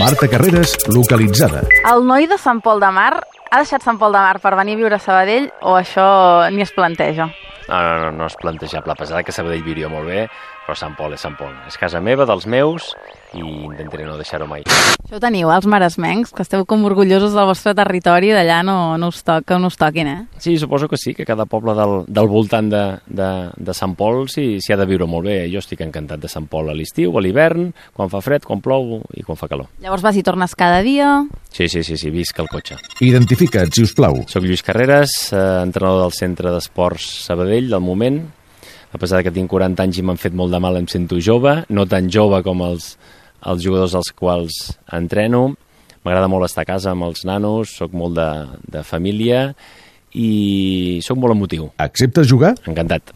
Marta Carreras, localitzada. El noi de Sant Pol de Mar ha deixat Sant Pol de Mar per venir a viure a Sabadell o això ni es planteja? No és plantejable, a pesar que Sabadell viuria molt bé, però Sant Pol és Sant Pol. És casa meva, dels meus, i intentaré no deixar-ho mai. Això ho teniu, els maresmencs, que esteu com orgullosos del vostre territori, d'allà no us toquin, eh? Sí, suposo que sí, que cada poble del voltant de Sant Pol s'hi ha de viure molt bé. Jo estic encantat de Sant Pol a l'estiu, a l'hivern, quan fa fred, quan plou i quan fa calor. Llavors vas i tornes cada dia? Sí, visc al cotxe. Identifica't, si us plau. Soc Lluís Carreras, entrenador del Centre d'Esports Sabadell, del moment. A pesar que tinc 40 anys i m'han fet molt de mal, em sento jove, no tan jove com els jugadors als quals entreno. M'agrada molt estar a casa amb els nanos, soc molt de família i soc molt emotiu. Acceptes jugar? Encantat.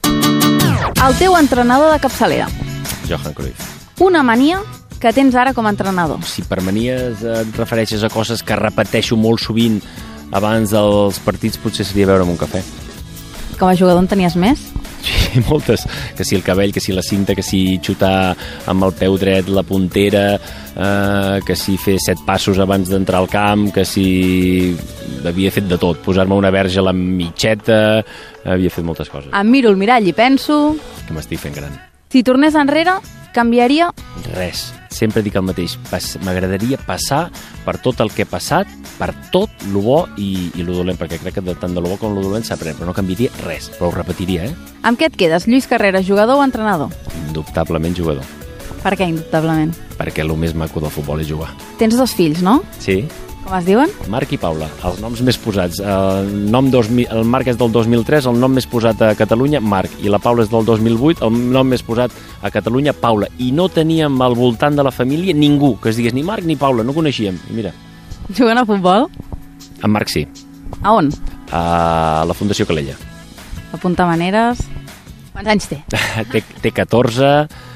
El teu entrenador de capçalera. Johan Cruyff. Una mania que tens ara com a entrenador. Si per manies et refereixes a coses que repeteixo molt sovint abans dels partits, potser seria beure'm un cafè. Com a jugador en tenies més? Sí, moltes. Que si el cabell, que si la cinta, que si xutar amb el peu dret la puntera, que si fer 7 passos abans d'entrar al camp, que si havia fet de tot. Posar-me una verge a la mitxeta, havia fet moltes coses. Em miro al mirall i penso... Que m'estic fent gran. Si tornés enrere, canviaria... Res. Sempre dic el mateix. M'agradaria passar per tot el que he passat, per tot lo bo i lo dolent, perquè crec que tant de lo bo com lo dolent s'aprèn, però no canviaria res, però ho repetiria, Amb què et quedes, Lluís Carreras, jugador o entrenador? Indubtablement jugador. Per què indubtablement? Perquè el més maco del futbol és jugar. Tens 2 fills, no? Sí. Com es diuen? Marc i Paula, els noms més posats. El Marc és del 2003, el nom més posat a Catalunya, Marc, i la Paula és del 2008, el nom més posat a Catalunya, Paula. I no teníem al voltant de la família ningú que es digués ni Marc ni Paula, no coneixíem. I mira. Juguen a futbol? En Marc sí. A on? A la Fundació Calella. Apunta maneres... Quants anys té? Té 14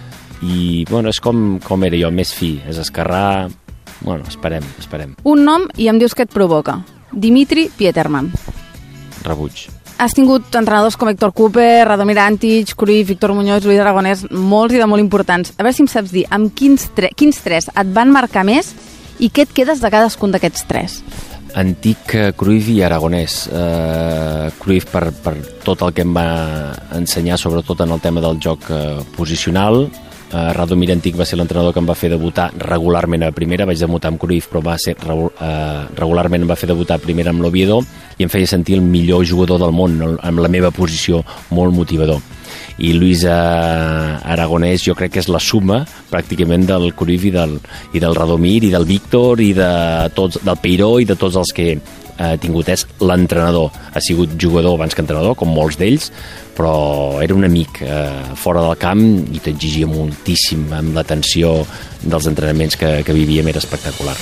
i, bueno, és com era jo, més fi, és esquerrà... Bueno, esperem. Un nom i em dius què et provoca. Dimitri Peterman. Rebuig. Has tingut entrenadors com Héctor Cooper, Radomir Antic, Cruyff, Víctor Muñoz, Luis Aragonès, molts i de molt importants. A veure si em saps dir amb quins 3 et van marcar més i què et quedes de cadascun d'aquests 3? Antic, Cruyff i Aragonès. Cruyff per tot el que em va ensenyar, sobretot en el tema del joc posicional. Radomir Antic va ser l'entrenador que em va fer debutar regularment a primera. Vaig debutar amb Cruyff, però va ser regularment em va fer debutar a primera amb l'Oviedo i em feia sentir el millor jugador del món, amb la meva posició, molt motivador. I Luis Aragonès jo crec que és la suma pràcticament del Cruyff i del Radomir i del Víctor i del Peiró i de tots els que ha tingut. És l'entrenador. Ha sigut jugador abans que entrenador, com molts d'ells, però era un amic fora del camp i t'exigia moltíssim amb la tensió dels entrenaments que vivíem, era espectacular.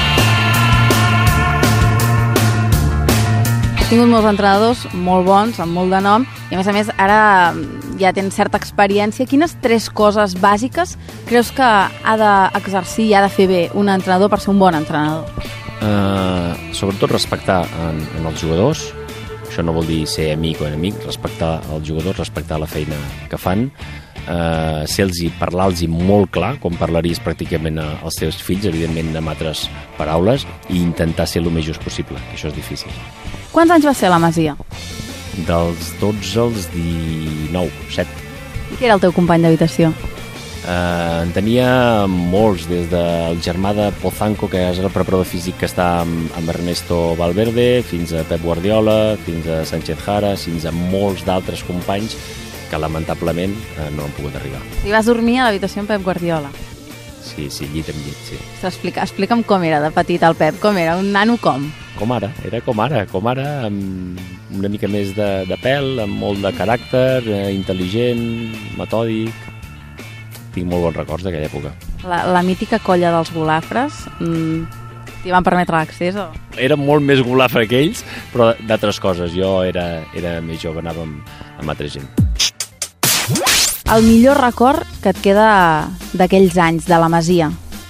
Has tingut molts entrenadors molt bons, amb molt de nom, i a més ara ja tens certa experiència. Quines 3 coses bàsiques creus que ha d'exercir i ha de fer bé un entrenador per ser un bon entrenador? Sobretot respectar en els jugadors. Això no vol dir ser amic o enemic, respectar els jugadors, respectar la feina que fan, parlar-los molt clar, com parlaries pràcticament als teus fills, evidentment amb altres paraules, i intentar ser el més just possible, que això és difícil. Quants anys va ser a la Masia? Dels 12 als 19, 7. I qui era el teu company d'habitació? En tenia molts, des del germà de Pozanco, que és el preparador físic que està amb Ernesto Valverde, fins a Pep Guardiola, fins a Sánchez Jara, fins a molts d'altres companys que lamentablement no han pogut arribar. I vas dormir a l'habitació amb Pep Guardiola? Sí, llit amb llit, sí. Explica'm com era de petit el Pep, com era, un nano com? Era com ara, amb una mica més de pèl, amb molt de caràcter, intel·ligent, metòdic. Tinc molt bons records d'aquella època. La mítica colla dels golafres, t'hi van permetre l'accés? O? Era molt més golafre que ells, però d'altres coses. Jo era més jove, anava amb altra gent. El millor record que et queda d'aquells anys, de la Masia?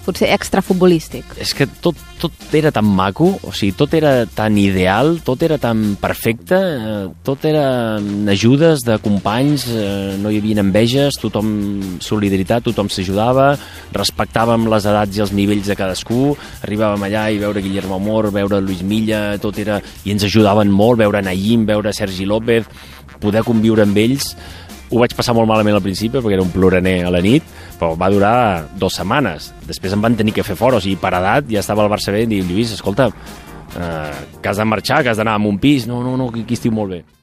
potser extrafutbolístic. És que tot era tan maco, o sigui, tot era tan ideal, tot era tan perfecte, tot era ajudes de companys, no hi havia enveges, tothom solidaritat, tothom s'ajudava, respectàvem les edats i els nivells de cadascú, arribàvem allà i veure Guillermo Amor, veure Luis Milla, tot era... i ens ajudaven molt, veure Naïm, veure Sergi López, poder conviure amb ells. Ho vaig passar molt malament al principi perquè era un ploraner a la nit, però va durar 2 setmanes. Després em van tenir que fer fora, o sigui, per edat ja estava al Barça B i diu, Lluís, escolta, que has de marxar, que has d'anar a un pis. No, aquí estic molt bé.